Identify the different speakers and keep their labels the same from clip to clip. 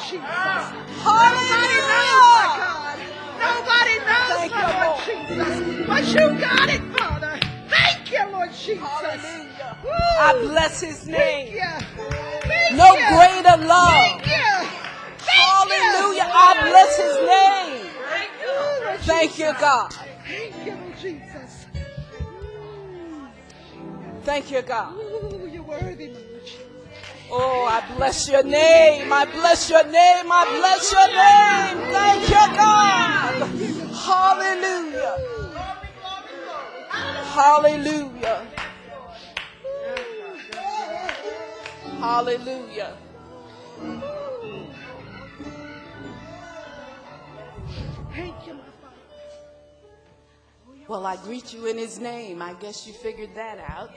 Speaker 1: Jesus.
Speaker 2: Hallelujah.
Speaker 1: Nobody knows,
Speaker 2: Thank you,
Speaker 1: Lord
Speaker 2: Lord.
Speaker 1: Jesus. But you got it, Father. Thank you, Lord Jesus.
Speaker 2: Hallelujah.
Speaker 1: Woo.
Speaker 2: I bless his
Speaker 1: Thank
Speaker 2: name.
Speaker 1: you. Thank
Speaker 2: No
Speaker 1: you.
Speaker 2: greater love.
Speaker 1: Thank you.
Speaker 2: Hallelujah. I bless his name.
Speaker 1: Ooh, Lord
Speaker 2: Thank you,
Speaker 1: Jesus.
Speaker 2: God.
Speaker 1: Thank you, Lord Jesus.
Speaker 2: Thank you, God.
Speaker 1: Ooh, you're worthy, Lord Jesus.
Speaker 2: Oh, I bless your name. I bless your name. I bless your name. Thank you, God. Hallelujah. Hallelujah. Hallelujah.
Speaker 1: Thank you, my Father.
Speaker 2: Well, I greet you in his name. I guess you figured that out.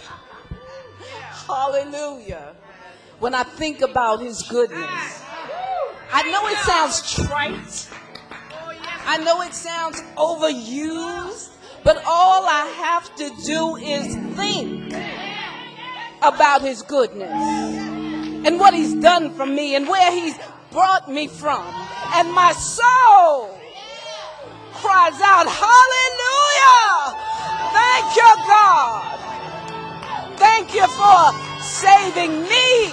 Speaker 2: Hallelujah. When I think about his goodness, I know it sounds trite. I know it sounds overused, but all I have to do is think about his goodness and what he's done for me and where he's brought me from. And my soul cries out, hallelujah! Thank you, God. Thank you for saving me.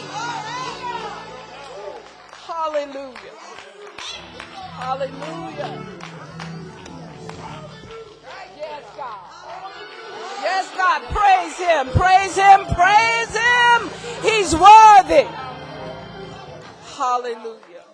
Speaker 2: Hallelujah. Hallelujah. Yes, God. Yes, God. Praise him. Praise him. Praise him. He's worthy. Hallelujah.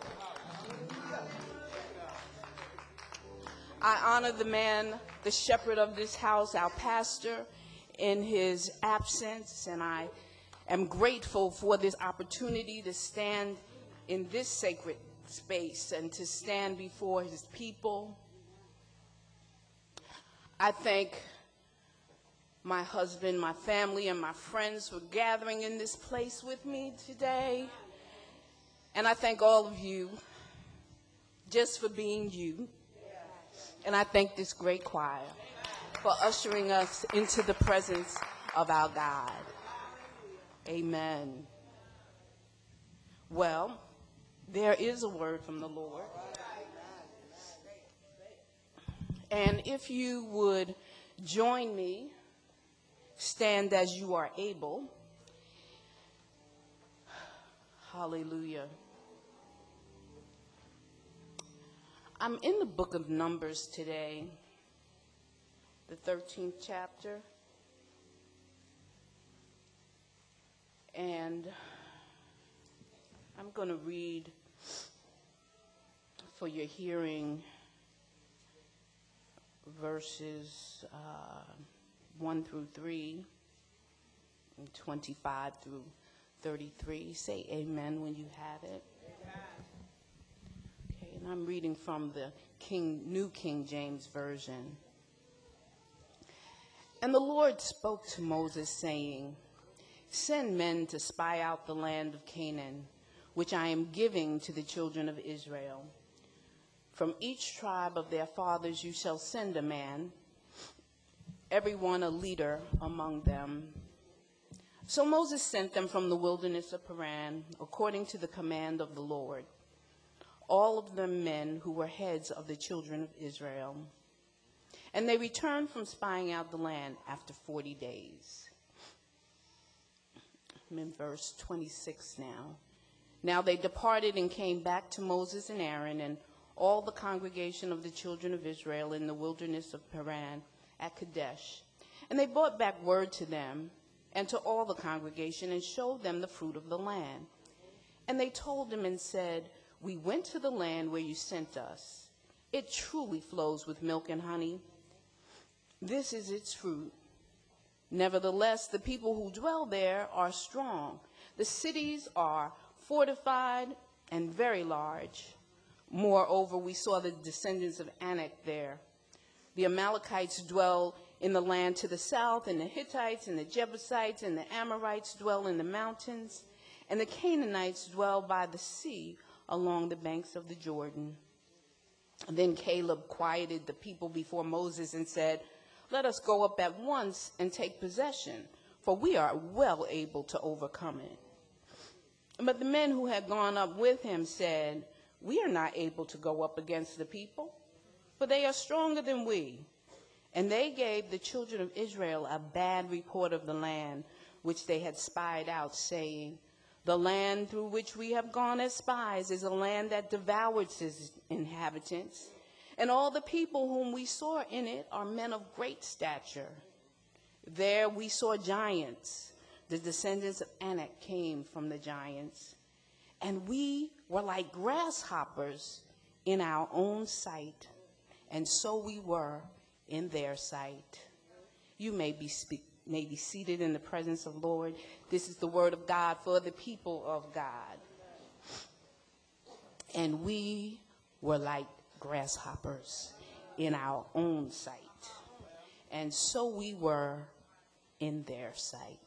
Speaker 2: I honor the man, the shepherd of this house, our pastor, in his absence, and I am grateful for this opportunity to stand in this sacred space and to stand before his people. I thank my husband, my family, and my friends for gathering in this place with me today. And I thank all of you just for being you. And I thank this great choir for ushering us into the presence of our God. Amen. Well, there is a word from the Lord. And if you would join me, stand as you are able. Hallelujah. I'm in the book of Numbers today, the 13th chapter. And I'm going to read for your hearing verses 1 through 3 and 25 through 33. Say amen when you have it. Okay, and I'm reading from the New King James Version. And the Lord spoke to Moses, saying, "Send men to spy out the land of Canaan, which I am giving to the children of Israel. From each tribe of their fathers you shall send a man, every one a leader among them." So Moses sent them from the wilderness of Paran, according to the command of the Lord, all of them men who were heads of the children of Israel. And they returned from spying out the land after 40 days. I'm in verse 26 now. Now they departed and came back to Moses and Aaron and all the congregation of the children of Israel in the wilderness of Paran at Kadesh. And they brought back word to them and to all the congregation and showed them the fruit of the land. And they told them and said, "We went to the land where you sent us. It truly flows with milk and honey. This is its fruit. Nevertheless, the people who dwell there are strong. The cities are fortified and very large. Moreover, we saw the descendants of Anak there. The Amalekites dwell in the land to the south, and the Hittites and the Jebusites and the Amorites dwell in the mountains, and the Canaanites dwell by the sea along the banks of the Jordan." Then Caleb quieted the people before Moses and said, "Let us go up at once and take possession, for we are well able to overcome it." But the men who had gone up with him said, "We are not able to go up against the people, for they are stronger than we." And they gave the children of Israel a bad report of the land which they had spied out, saying, "The land through which we have gone as spies is a land that devours its inhabitants, and all the people whom we saw in it are men of great stature. There we saw giants. The descendants of Anak came from the giants, and we were like grasshoppers in our own sight, and so we were in their sight." You may be seated in the presence of the Lord. This is the word of God for the people of God. And we were like grasshoppers in our own sight, and so we were in their sight.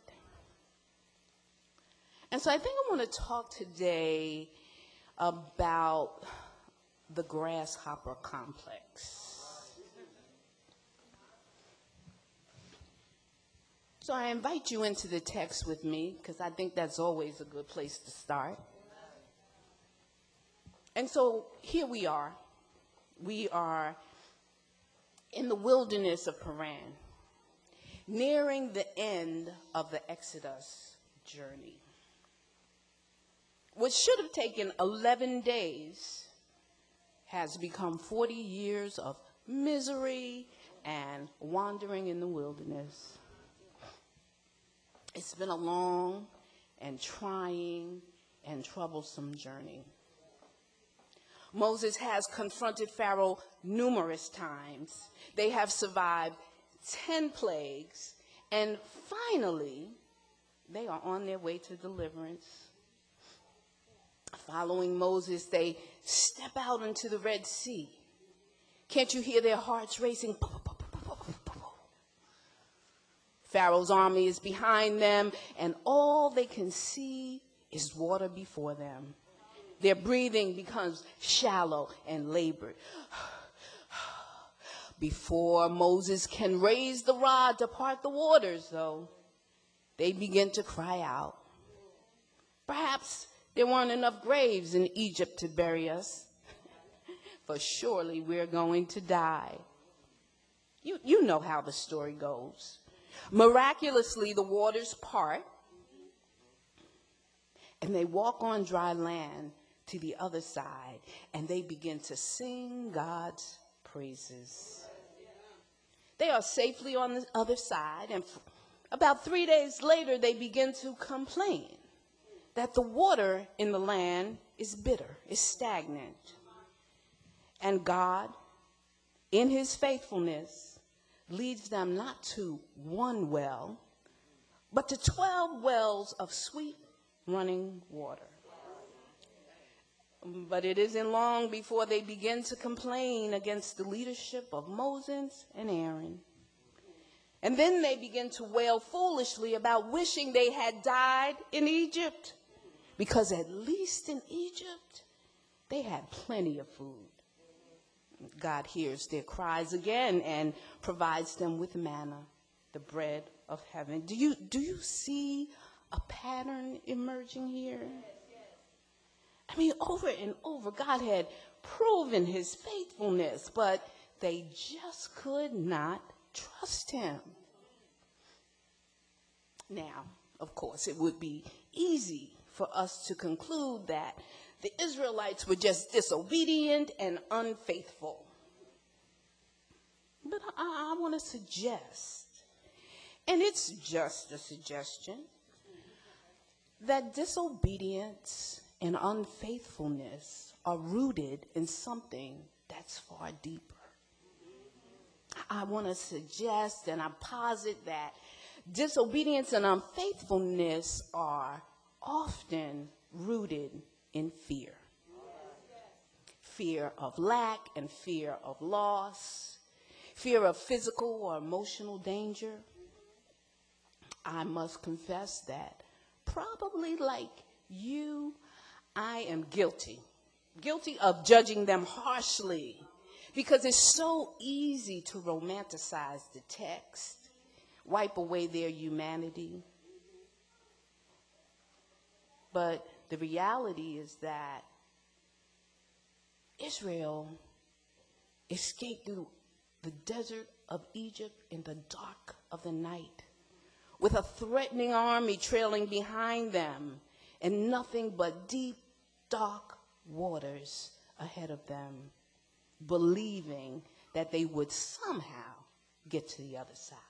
Speaker 2: And so I think I want to talk today about the grasshopper complex. So I invite you into the text with me, because I think that's always a good place to start. And so here we are. We are in the wilderness of Paran, nearing the end of the Exodus journey. What should have taken 11 days has become 40 years of misery and wandering in the wilderness. It's been a long and trying and troublesome journey. Moses has confronted Pharaoh numerous times. They have survived 10 plagues, and finally, they are on their way to deliverance. Following Moses, they step out into the Red Sea. Can't you hear their hearts racing? Pharaoh's army is behind them, and all they can see is water before them. Their breathing becomes shallow and labored. Before Moses can raise the rod to part the waters, though, they begin to cry out. Perhaps there weren't enough graves in Egypt to bury us, for surely we're going to die. You know how the story goes. Miraculously, the waters part, and they walk on dry land to the other side, and they begin to sing God's praises. They are safely on the other side, and about 3 days later, they begin to complain that the water in the land is bitter, is stagnant. And God, in his faithfulness, leads them not to one well, but to 12 wells of sweet running water. But it isn't long before they begin to complain against the leadership of Moses and Aaron. And then they begin to wail foolishly about wishing they had died in Egypt, because at least in Egypt, they had plenty of food. God hears their cries again and provides them with manna, the bread of heaven. Do you see a pattern emerging here? I mean, over and over, God had proven his faithfulness, but they just could not trust him. Now, of course, it would be easy for us to conclude that the Israelites were just disobedient and unfaithful. But I want to suggest, and it's just a suggestion, that disobedience and unfaithfulness are rooted in something that's far deeper. I want to suggest and I posit that disobedience and unfaithfulness are often rooted in fear. Fear of lack and fear of loss, fear of physical or emotional danger. I must confess that probably like you, I am guilty of judging them harshly, because it's so easy to romanticize the text, wipe away their humanity. But The reality is that Israel escaped through the desert of Egypt in the dark of the night, with a threatening army trailing behind them and nothing but deep, dark waters ahead of them, believing that they would somehow get to the other side.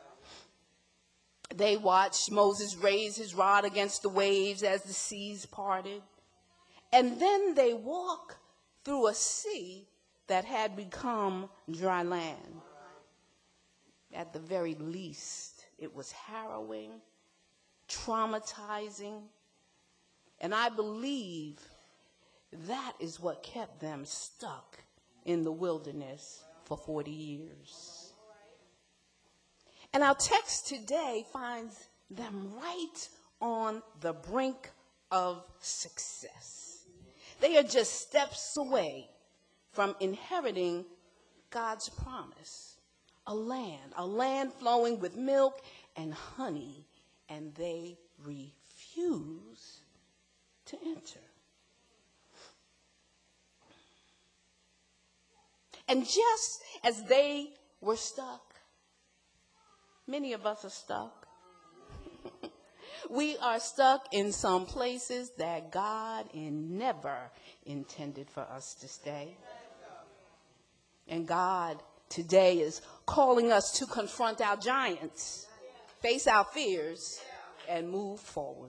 Speaker 2: They watched Moses raise his rod against the waves as the seas parted, and then they walked through a sea that had become dry land. At the very least, it was harrowing, traumatizing, and I believe that is what kept them stuck in the wilderness for 40 years. And our text today finds them right on the brink of success. They are just steps away from inheriting God's promise, a land flowing with milk and honey, and they refuse to enter. And just as they were stuck, many of us are stuck. We are stuck in some places that God never intended for us to stay. And God today is calling us to confront our giants, face our fears, and move forward.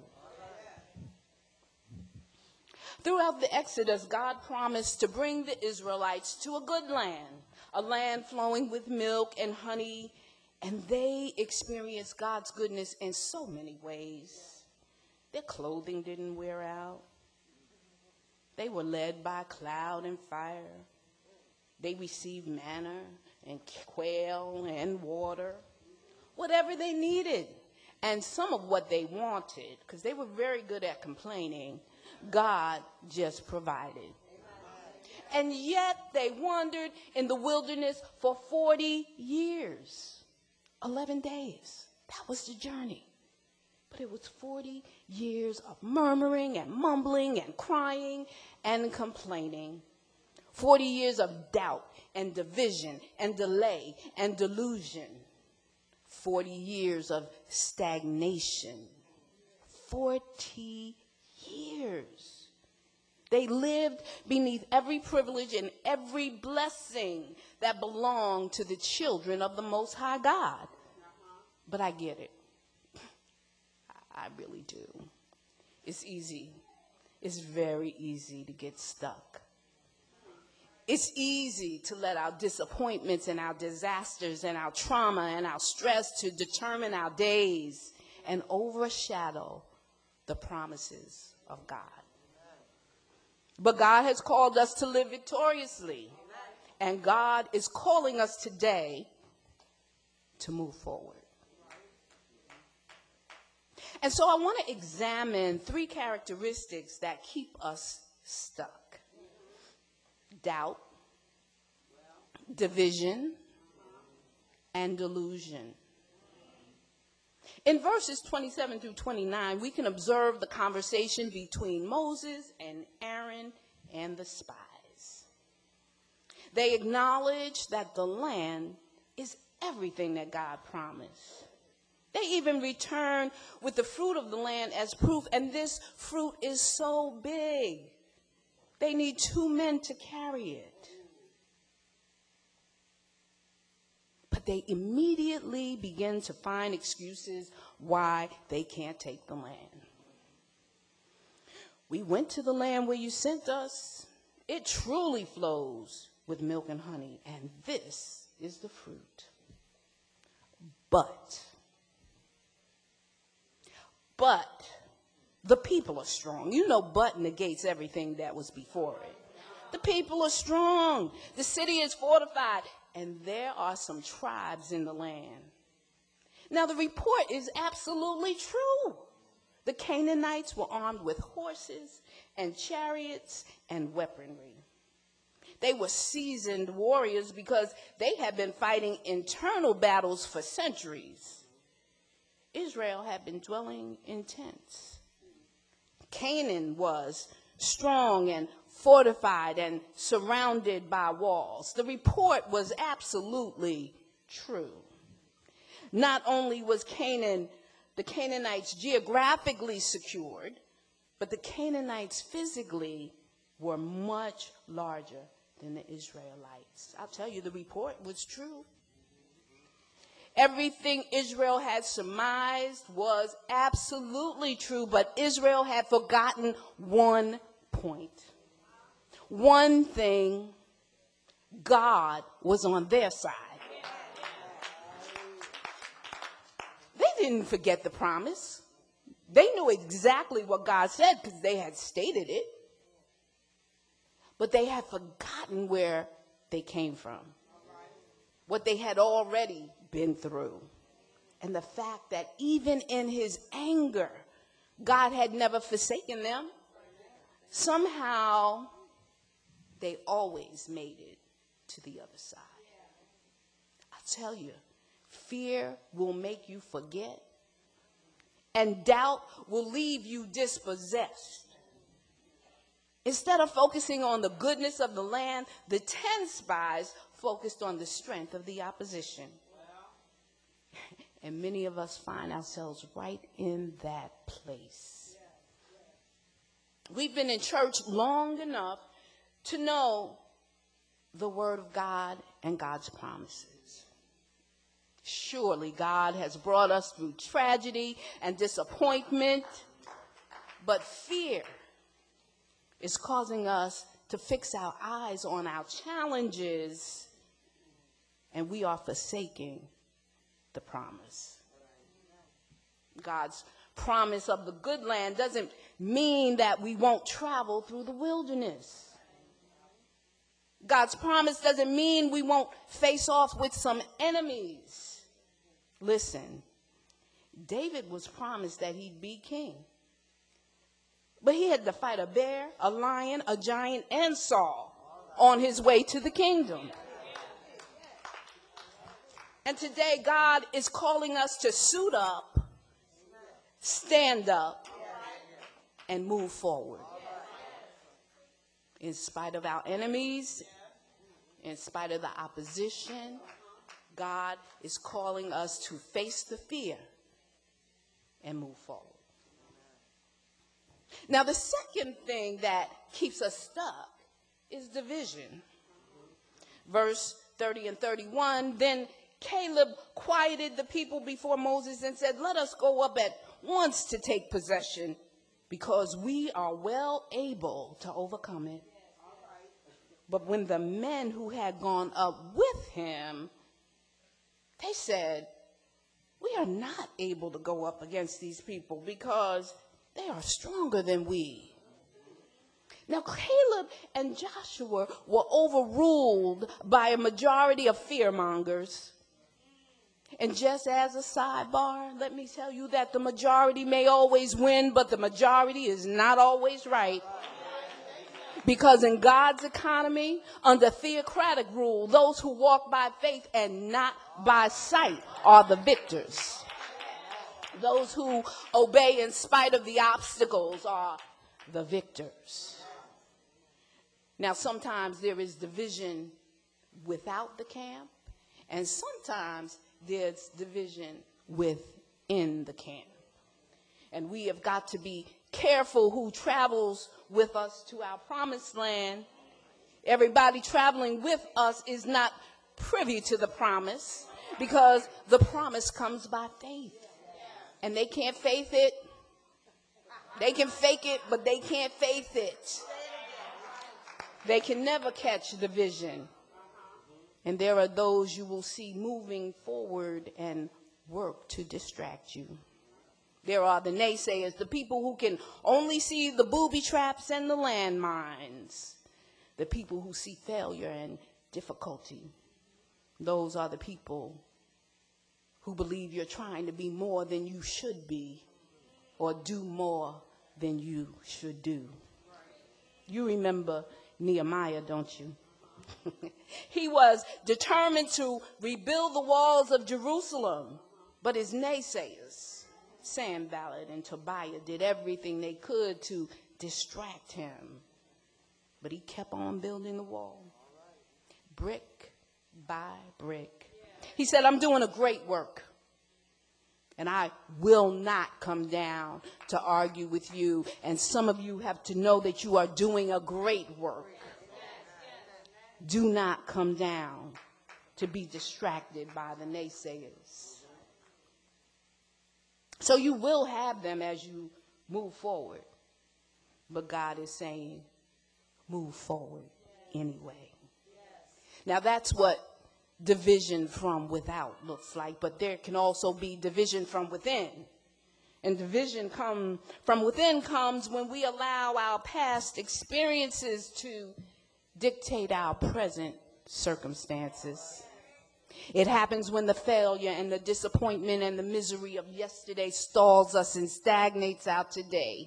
Speaker 2: Throughout the Exodus, God promised to bring the Israelites to a good land, a land flowing with milk and honey, and they experienced God's goodness in so many ways. Their clothing didn't wear out. They were led by cloud and fire. They received manna and quail and water, whatever they needed. And some of what they wanted, because they were very good at complaining, God just provided. And yet they wandered in the wilderness for 40 years, 11 days. That was the journey. But it was 40 years of murmuring and mumbling and crying and complaining. 40 years of doubt and division and delay and delusion. 40 years of stagnation. 40 years. They lived beneath every privilege and every blessing that belonged to the children of the Most High God. But I get it. I really do. It's easy. It's very easy to get stuck. It's easy to let our disappointments and our disasters and our trauma and our stress to determine our days and overshadow the promises of God. But God has called us to live victoriously, and God is calling us today to move forward. And so I want to examine 3 characteristics that keep us stuck: doubt, division, and delusion. In verses 27 through 29, we can observe the conversation between Moses and Aaron and the spies. They acknowledge that the land is everything that God promised. They even return with the fruit of the land as proof, and this fruit is so big, they need 2 men to carry it. But they immediately begin to find excuses why they can't take the land. We went to the land where you sent us. It truly flows with milk and honey, and this is the fruit. But the people are strong. You know, but negates everything that was before it. The people are strong. The city is fortified. And there are some tribes in the land. Now, the report is absolutely true. The Canaanites were armed with horses and chariots and weaponry. They were seasoned warriors because they had been fighting internal battles for centuries. Israel had been dwelling in tents, Canaan was strong and fortified and surrounded by walls. The report was absolutely true. Not only was Canaan, the Canaanites geographically secured, but the Canaanites physically were much larger than the Israelites. I'll tell you, the report was true. Everything Israel had surmised was absolutely true, but Israel had forgotten one point. One thing: God was on their side. They didn't forget the promise. They knew exactly what God said because they had stated it. But they had forgotten where they came from, what they had already been through, and the fact that even in his anger, God had never forsaken them. Somehow, they always made it to the other side. I'll tell you, fear will make you forget, and doubt will leave you dispossessed. Instead of focusing on the goodness of the land, the 10 spies focused on the strength of the opposition. And many of us find ourselves right in that place. We've been in church long enough to know the Word of God and God's promises. Surely God has brought us through tragedy and disappointment, but fear is causing us to fix our eyes on our challenges, and we are forsaking the promise. God's promise of the good land doesn't mean that we won't travel through the wilderness. God's promise doesn't mean we won't face off with some enemies. Listen, David was promised that he'd be king. But he had to fight a bear, a lion, a giant, and Saul on his way to the kingdom. And today, God is calling us to suit up, stand up, and move forward. In spite of our enemies, in spite of the opposition, God is calling us to face the fear and move forward. Now, the second thing that keeps us stuck is division. Verse 30 and 31, then Caleb quieted the people before Moses and said, "Let us go up at once to take possession, because we are well able to overcome it." But when the men who had gone up with him, they said, "We are not able to go up against these people because they are stronger than we." Now, Caleb and Joshua were overruled by a majority of fearmongers. And just as a sidebar, let me tell you that the majority may always win, but the majority is not always right. Because in God's economy, under theocratic rule, those who walk by faith and not by sight are the victors. Those who obey in spite of the obstacles are the victors. Now, sometimes there is division without the camp, and sometimes there's division within the camp. And we have got to be careful who travels with us to our promised land. Everybody traveling with us is not privy to the promise, because the promise comes by faith. And they can't faith it. They can fake it, but they can't faith it. They can never catch the vision. And there are those you will see moving forward and work to distract you. There are the naysayers, the people who can only see the booby traps and the landmines, the people who see failure and difficulty. Those are the people who believe you're trying to be more than you should be, or do more than you should do. You remember Nehemiah, don't you? He was determined to rebuild the walls of Jerusalem, but his naysayers Sanballat and Tobiah did everything they could to distract him. But he kept on building the wall, brick by brick. He said, I'm doing a great work, and I will not come down to argue with you. And some of you have to know that you are doing a great work. Do not come down to be distracted by the naysayers. So you will have them as you move forward. But God is saying, move forward anyway. Now that's what division from without looks like, but there can also be division from within. And division from within comes when we allow our past experiences to dictate our present circumstances. It happens when the failure and the disappointment and the misery of yesterday stalls us and stagnates our today.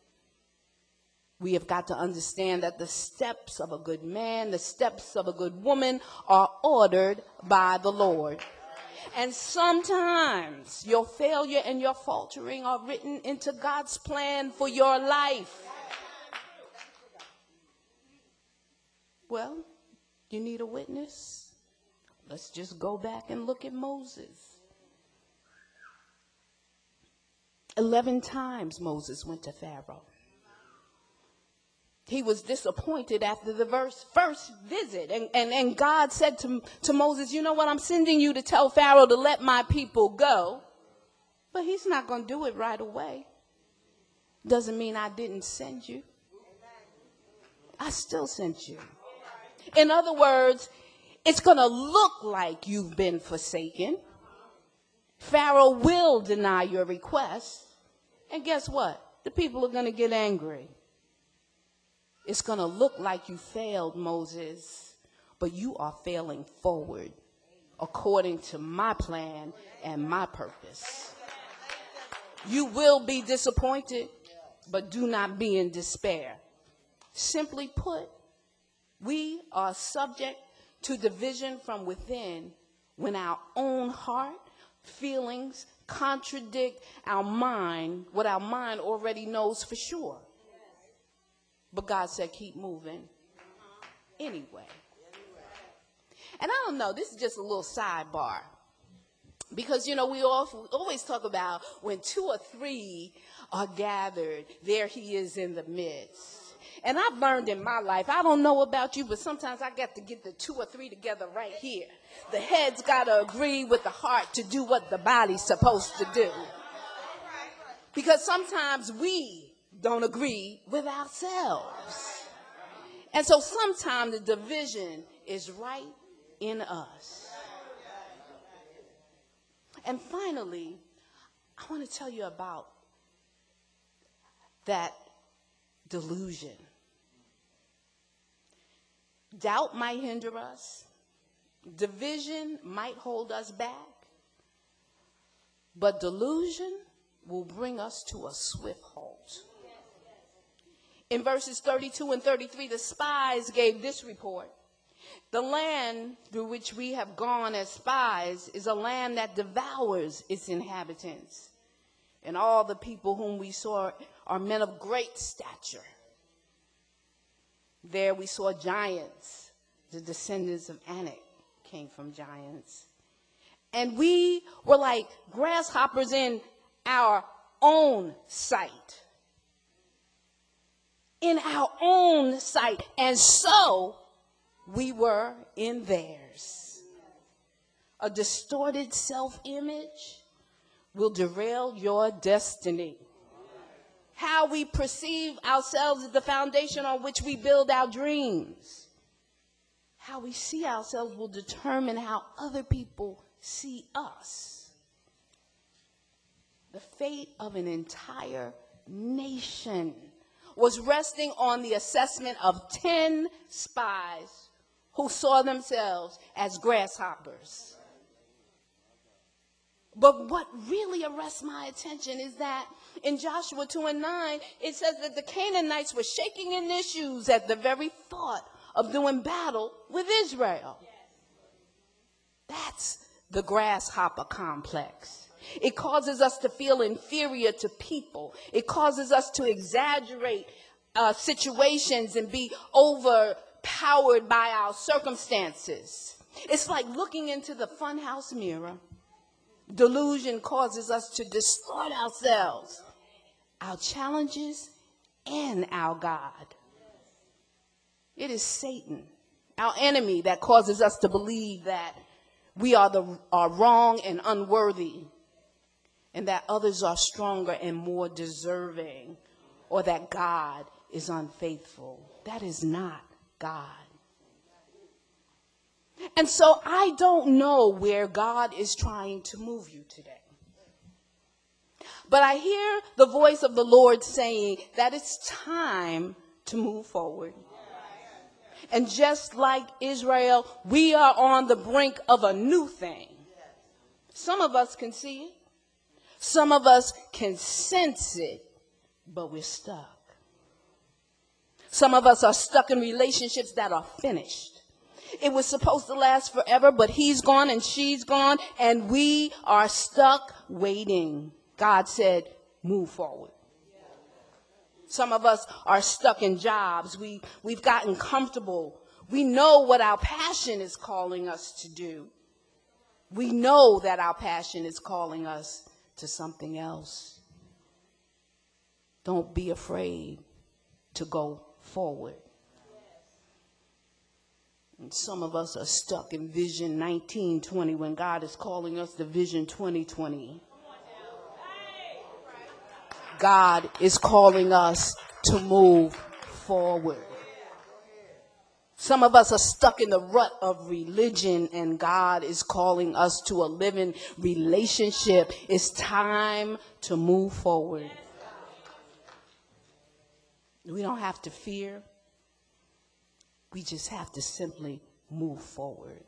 Speaker 2: We have got to understand that the steps of a good man, the steps of a good woman are ordered by the Lord. And sometimes your failure and your faltering are written into God's plan for your life. Well, you need a witness? Let's just go back and look at Moses. 11 times Moses went to Pharaoh. He was disappointed after the first visit. And God said to Moses, you know what, I'm sending you to tell Pharaoh to let my people go. But he's not going to do it right away. Doesn't mean I didn't send you. I still sent you. In other words, it's going to look like you've been forsaken. Pharaoh will deny your request. And guess what? The people are going to get angry. It's going to look like you failed, Moses, but you are failing forward according to my plan and my purpose. You will be disappointed, but do not be in despair. Simply put, we are subject to division from within when our own heart, feelings contradict our mind, what our mind already knows for sure. But God said, keep moving anyway. And I don't know, this is just a little sidebar. Because, you know, we always talk about when 2 or 3 are gathered, there he is in the midst. And I've learned in my life, I don't know about you, but sometimes I got to get the 2 or 3 together right here. The head's got to agree with the heart to do what the body's supposed to do. Because sometimes we don't agree with ourselves. And so sometimes the division is right in us. And finally, I want to tell you about that delusion. Doubt might hinder us. Division might hold us back. But delusion will bring us to a swift halt. In verses 32 and 33, the spies gave this report. The land through which we have gone as spies is a land that devours its inhabitants. And all the people whom we saw are men of great stature. There we saw giants. The descendants of Anak came from giants. And we were like grasshoppers in our own sight. In our own sight. And so we were in theirs. A distorted self-image will derail your destiny. How we perceive ourselves is the foundation on which we build our dreams. How we see ourselves will determine how other people see us. The fate of an entire nation was resting on the assessment of 10 spies who saw themselves as grasshoppers. But what really arrests my attention is that in Joshua 2 and 9, it says that the Canaanites were shaking in their shoes at the very thought of doing battle with Israel. That's the grasshopper complex. It causes us to feel inferior to people. It causes us to exaggerate situations and be overpowered by our circumstances. It's like looking into the funhouse mirror. Delusion causes us to distort ourselves, our challenges, and our God. It is Satan, our enemy, that causes us to believe that we are wrong and unworthy, and that others are stronger and more deserving, or that God is unfaithful. That is not God. And so I don't know where God is trying to move you today. But I hear the voice of the Lord saying that it's time to move forward. And just like Israel, we are on the brink of a new thing. Some of us can see it. Some of us can sense it, but we're stuck. Some of us are stuck in relationships that are finished. It was supposed to last forever, but he's gone and she's gone, and we are stuck waiting. God said, move forward. Some of us are stuck in jobs. We've gotten comfortable. We know what our passion is calling us to do. We know that our passion is calling us to something else. Don't be afraid to go forward. And some of us are stuck in Vision 1920 when God is calling us to Vision 2020. God is calling us to move forward. Some of us are stuck in the rut of religion, and God is calling us to a living relationship. It's time to move forward. We don't have to fear. We just have to simply move forward.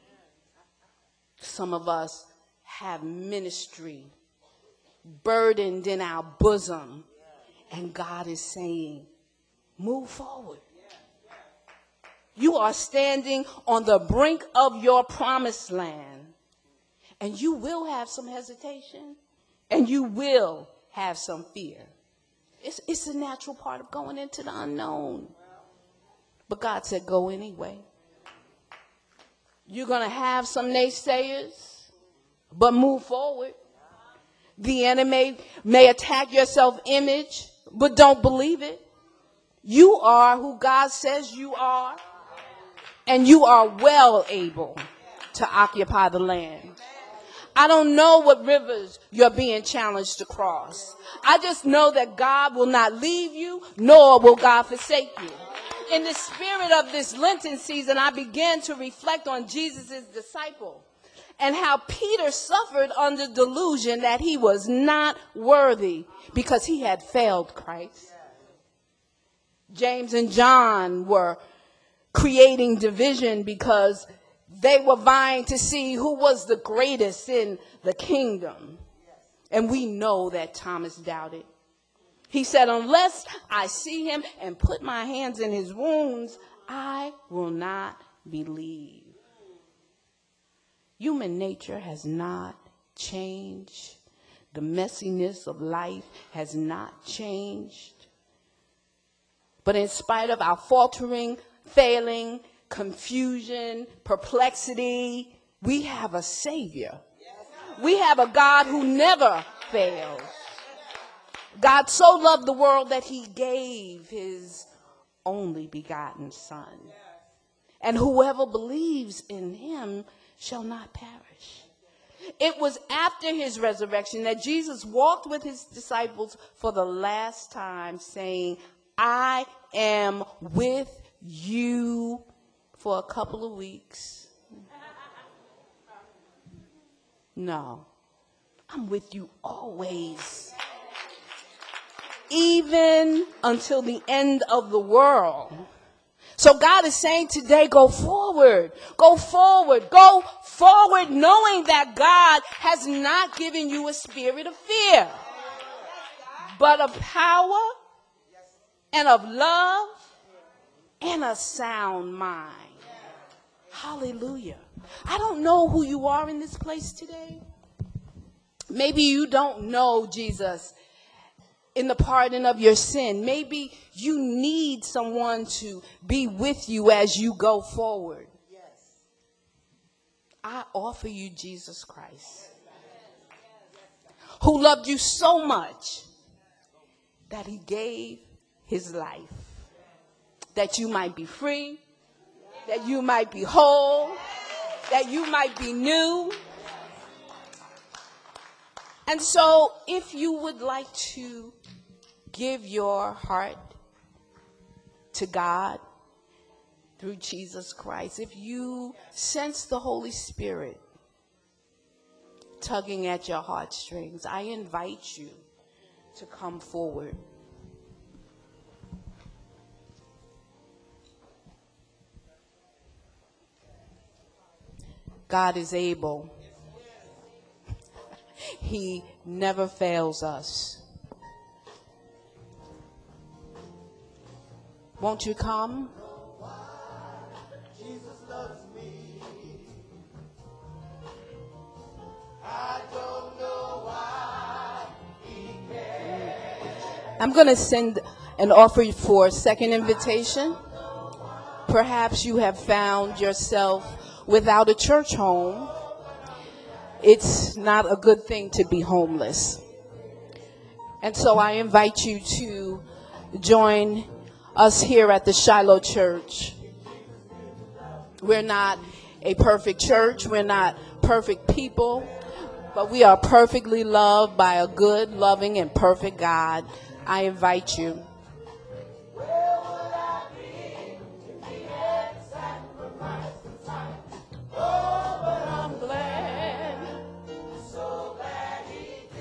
Speaker 2: Some of us have ministry burdened in our bosom, and God is saying, move forward. You are standing on the brink of your promised land, and you will have some hesitation, and you will have some fear. It's a natural part of going into the unknown. But God said, go anyway. You're going to have some naysayers, but move forward. The enemy may attack your self-image, but don't believe it. You are who God says you are, and you are well able to occupy the land. I don't know what rivers you're being challenged to cross. I just know that God will not leave you, nor will God forsake you. In the spirit of this Lenten season, I began to reflect on Jesus' disciple and how Peter suffered under delusion that he was not worthy because he had failed Christ. James and John were creating division because they were vying to see who was the greatest in the kingdom. And we know that Thomas doubted. He said, unless I see him and put my hands in his wounds, I will not believe. Human nature has not changed. The messiness of life has not changed. But in spite of our faltering, failing, confusion, perplexity, we have a Savior. We have a God who never fails. God so loved the world that he gave his only begotten Son. And whoever believes in him shall not perish. It was after his resurrection that Jesus walked with his disciples for the last time, saying, I am with you for a couple of weeks. No, I'm with you always, even until the end of the world. So God is saying today, go forward, go forward, go forward, knowing that God has not given you a spirit of fear, but of power and of love and a sound mind. Hallelujah. I don't know who you are in this place today. Maybe you don't know Jesus in the pardon of your sin. Maybe you need someone to be with you as you go forward. I offer you Jesus Christ, who loved you so much that he gave his life, that you might be free, that you might be whole, that you might be new. And so if you would like to give your heart to God through Jesus Christ, if you sense the Holy Spirit tugging at your heartstrings, I invite you to come forward. God is able. He never fails us. Won't you come?
Speaker 3: Jesus loves me. I don't know why he cares.
Speaker 2: I'm going to send an offer for a second invitation. Perhaps you have found yourself without a church home. It's not a good thing to be homeless. And so I invite you to join us here at the Shiloh Church. We're not a perfect church. We're not perfect people. But we are perfectly loved by a good, loving, and perfect God. I invite you.